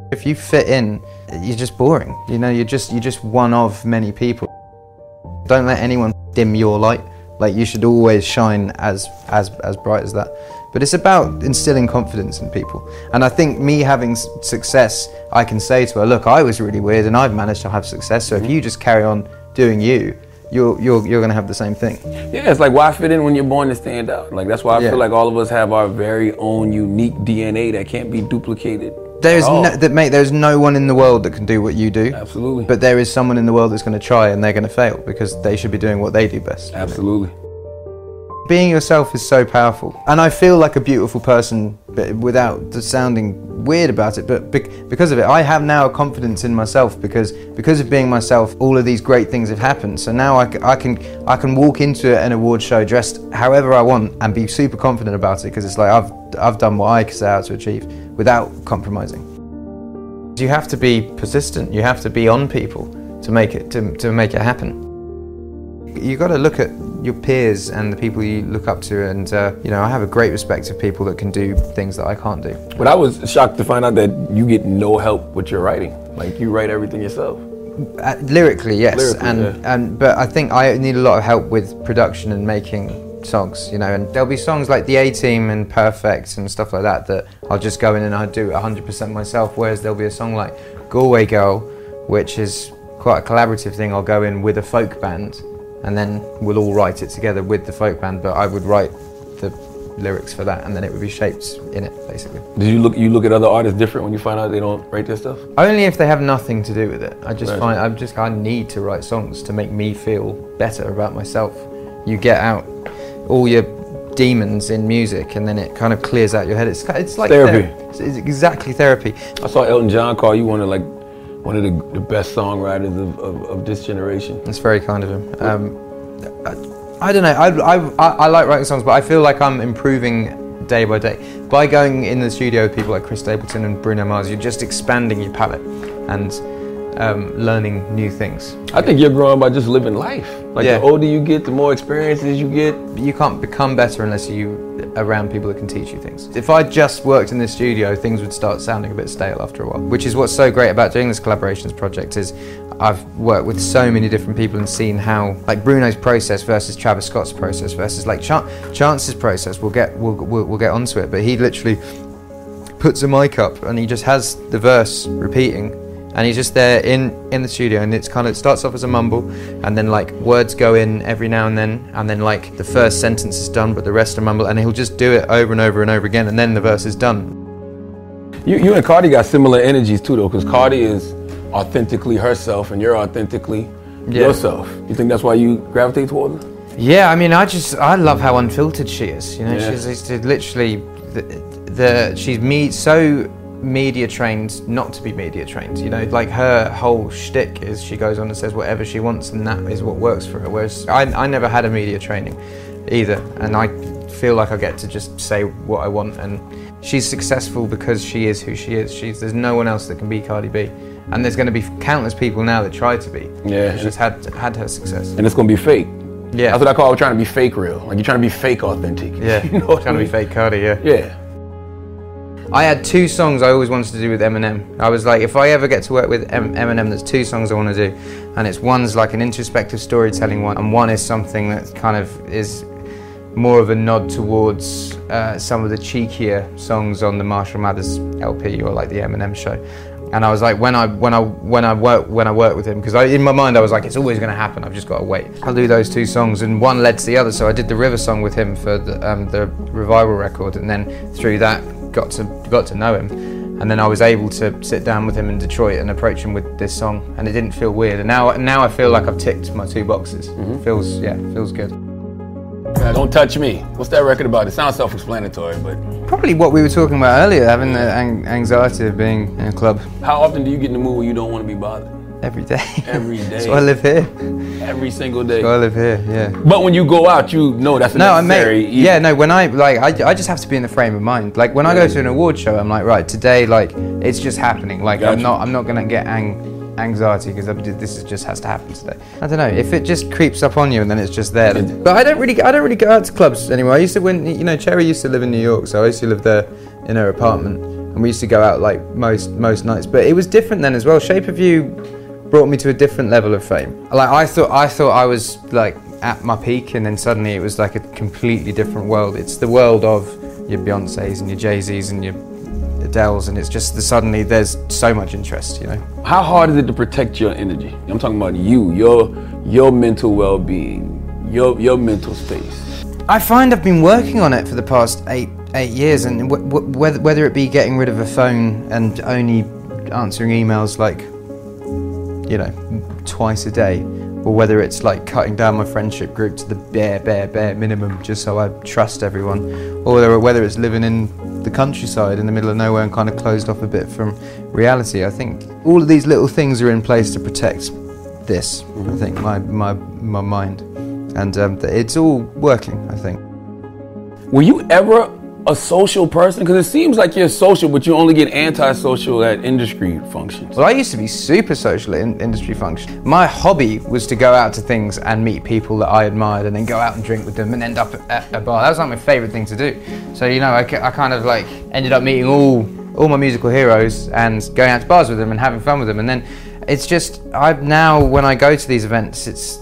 If you fit in, you're just boring. You know, you're just one of many people. Don't let anyone dim your light. Like, you should always shine as bright as that. But it's about instilling confidence in people. And I think me having success, I can say to her, look, I was really weird and I've managed to have success. So if you just carry on doing you, you're going to have the same thing. Yeah, it's like, why fit in when you're born to stand out? Like, that's why I feel like all of us have our very own unique DNA that can't be duplicated. There's no one in the world that can do what you do. Absolutely. But there is someone in the world that's going to try and they're going to fail because they should be doing what they do best. Absolutely. Being yourself is so powerful. And I feel like a beautiful person, but without sounding weird about it. But because of it, I have now a confidence in myself because of being myself, all of these great things have happened. So now I can walk into an award show dressed however I want and be super confident about it because it's like I've done what I set out to achieve without compromising. You have to be persistent. You have to be on people to make it happen. You got to look at your peers and the people you look up to, and I have a great respect of people that can do things that I can't do. But I was shocked to find out that you get no help with your writing. Like, you write everything yourself. Lyrically, yes, but I think I need a lot of help with production and making songs, and there'll be songs like The A-Team and Perfect and stuff like that I'll just go in and I'll do 100% myself, whereas there'll be a song like Galway Girl, which is quite a collaborative thing. I'll go in with a folk band and then we'll all write it together with the folk band, but I would write the lyrics for that and then it would be shaped in it, basically. Did you look at other artists different when you find out they don't write their stuff? Only if they have nothing to do with it. I need to write songs to make me feel better about myself. You get out all your demons in music and then it kind of clears out your head. It's like therapy. It's exactly therapy. I saw Elton John call you one of the best songwriters of this generation. That's very kind of him. I don't know. I like writing songs, but I feel like I'm improving day by day. By going in the studio with people like Chris Stapleton and Bruno Mars, you're just expanding your palette and learning new things. I think you're growing by just living life. Like, the older you get, the more experiences you get. You can't become better unless you're around people that can teach you things. If I just worked in the studio, things would start sounding a bit stale after a while, which is what's so great about doing this collaborations project is I've worked with so many different people and seen how, like, Bruno's process versus Travis Scott's process versus like Chance's process. We'll get onto it, but he literally puts a mic up and he just has the verse repeating. And he's just there in the studio, and it starts off as a mumble, and then like words go in every now and then like the first sentence is done, but the rest are mumble, and he'll just do it over and over and over again, and then the verse is done. You and Cardi got similar energies too, though, because Cardi is authentically herself, and you're authentically yourself. You think that's why you gravitate towards her? Yeah, I mean, I love how unfiltered she is. She's literally she's so media trained not to be media trained, like her whole shtick is she goes on and says whatever she wants and that is what works for her, whereas I never had a media training either, and I feel like I get to just say what I want, and she's successful because she is who she is. There's no one else that can be Cardi B, and there's going to be countless people now that try to be. She's had her success, and it's going to be fake. That's what I call trying to be fake real. Like, you're trying to be fake authentic. Trying to be fake Cardi. I had 2 songs I always wanted to do with Eminem. I was like, if I ever get to work with Eminem, there's 2 songs I want to do. And one's like an introspective storytelling one, and one is something that kind of is more of a nod towards some of the cheekier songs on the Marshall Mathers LP or like the Eminem Show. And I was like, when I work with him, because in my mind I was like, it's always going to happen. I've just got to wait. I'll do those 2 songs, and one led to the other. So I did the River song with him for the Revival record, and then through that got to know him, and then I was able to sit down with him in Detroit and approach him with this song, and it didn't feel weird. And now I feel like I've ticked my 2 boxes. It feels good. Don't Touch Me. What's that record about? It sounds self-explanatory, but probably what we were talking about earlier, having the anxiety of being in a club. How often do you get in the mood where you don't want to be bothered? Every day. Every day. So I live here. Every single day. So I live here, yeah. But when you go out, you know that's necessary. When I just have to be in the frame of mind. Like, when I go to an award show, I'm like, right, today, like, it's just happening. Like, I'm not gonna get anxiety because this just has to happen today. I don't know, if it just creeps up on you and then it's just there. But I don't really go out to clubs anymore. I used to, when Cherry used to live in New York, so I used to live there in her apartment. and we used to go out like most nights. But it was different then as well. Shape of You brought me to a different level of fame. Like I thought I was like at my peak, and then suddenly it was like a completely different world. It's the world of your Beyoncés and your Jay-Z's and your Adele's, and it's just suddenly there's so much interest, you know. How hard is it to protect your energy? I'm talking about you, your mental well-being, your mental space. I find I've been working on it for the past eight years, and whether it be getting rid of a phone and only answering emails like, you know, twice a day, or whether it's like cutting down my friendship group to the bare minimum just so I trust everyone, or whether it's living in the countryside in the middle of nowhere and kind of closed off a bit from reality. I think all of these little things are in place to protect this, I think, my mind, and it's all working, I think. Were you ever a social person? Because it seems like you're social, but you only get antisocial at industry functions. Well, I used to be super social at industry functions. My hobby was to go out to things and meet people that I admired and then go out and drink with them and end up at a bar. That was like my favourite thing to do. So, you know, I kind of like ended up meeting all my musical heroes and going out to bars with them and having fun with them. And then it's just, now when I go to these events,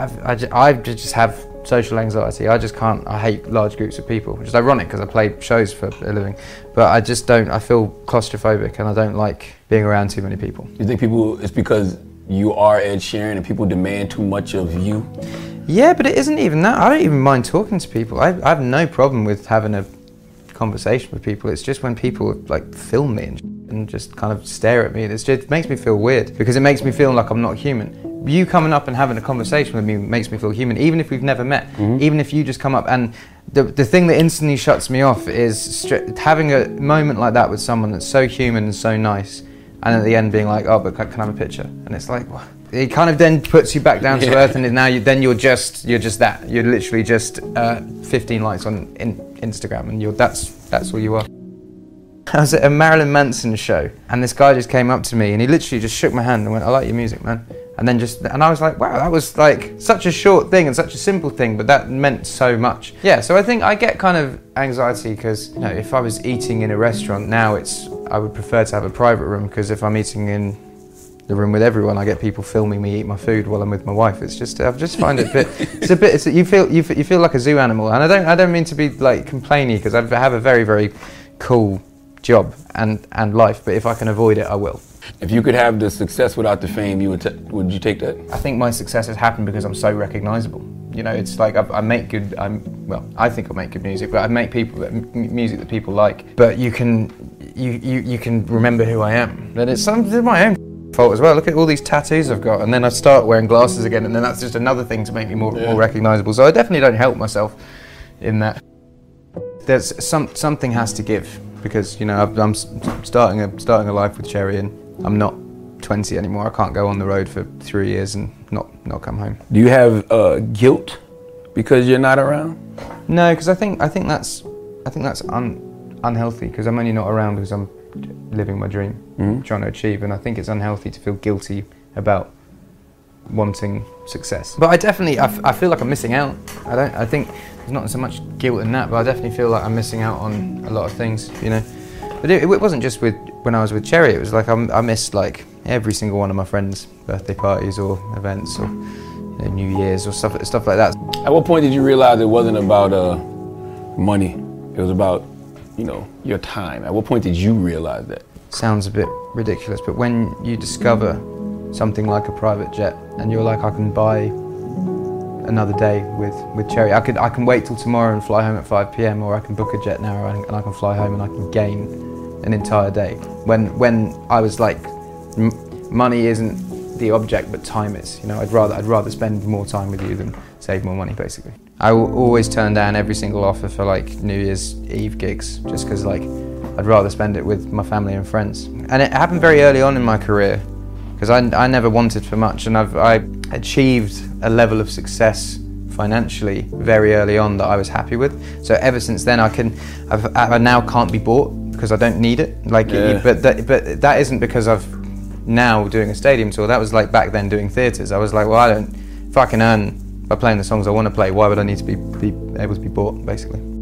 I just have social anxiety. I just can't. I hate large groups of people, which is ironic because I play shows for a living. But I just don't. I feel claustrophobic, and I don't like being around too many people. You think it's because you are Ed Sheeran and people demand too much of you? Yeah, but it isn't even that. I don't even mind talking to people. I have no problem with having a conversation with people. It's just when people like film me and just kind of stare at me, it makes me feel weird because it makes me feel like I'm not human. You coming up and having a conversation with me makes me feel human, even if we've never met. Even if you just come up, and the thing that instantly shuts me off is having a moment like that with someone that's so human and so nice, and at the end being like, oh, but can I have a picture? And it's like, what? It kind of then puts you back down to earth, and now you're just that. You're literally just 15 likes on Instagram, and that's all you are. I was at a Marilyn Manson show, and this guy just came up to me, and he literally just shook my hand and went, I like your music, man. And I was like, wow, that was like such a short thing and such a simple thing, but that meant so much. Yeah, so I think I get kind of anxiety because, you know, if I was eating in a restaurant now, I would prefer to have a private room, because if I'm eating in the room with everyone, I get people filming me eat my food while I'm with my wife. I just find it a bit, you feel like a zoo animal, and I don't mean to be like complainy, because I have a very, very cool job and life, but if I can avoid it, I will. If you could have the success without the fame, would you take that? I think my success has happened because I'm so recognizable. You know, it's like I make good. I think I make good music, but I make music that people like. But you can remember who I am. And it's my own fault as well. Look at all these tattoos I've got, and then I start wearing glasses again, and then that's just another thing to make me more recognizable. So I definitely don't help myself in that. There's something has to give, because, you know, I'm starting a life with Cherry, and I'm not 20 anymore. I can't go on the road for 3 years and not come home. Do you have guilt because you're not around? No, because I think that's unhealthy, because I'm only not around because I'm living my dream, trying to achieve, and I think it's unhealthy to feel guilty about wanting success. But I feel like I'm missing out. I think there's not so much guilt in that, but I definitely feel like I'm missing out on a lot of things, you know. But it wasn't just when I was with Cherry. It was like I missed like every single one of my friends' birthday parties or events, or, you know, New Year's or stuff like that. At what point did you realize it wasn't about money? It was about, you know, your time. At what point did you realize that? Sounds a bit ridiculous, but when you discover something like a private jet and you're like, I can buy another day with Cherry. I can wait till tomorrow and fly home at 5 p.m, or I can book a jet now and I can fly home and I can gain an entire day. When I was like, money isn't the object, but time is. You know, I'd rather spend more time with you than save more money, basically. I will always turn down every single offer for like New Year's Eve gigs, just because like I'd rather spend it with my family and friends. And it happened very early on in my career, because I never wanted for much, and I achieved a level of success financially very early on that I was happy with. So ever since then, I now can't be bought because I don't need it. Like, but that isn't because I've now doing a stadium tour. That was like back then doing theatres. I was like, well, if I can earn by playing the songs I want to play, why would I need to be able to be bought, basically?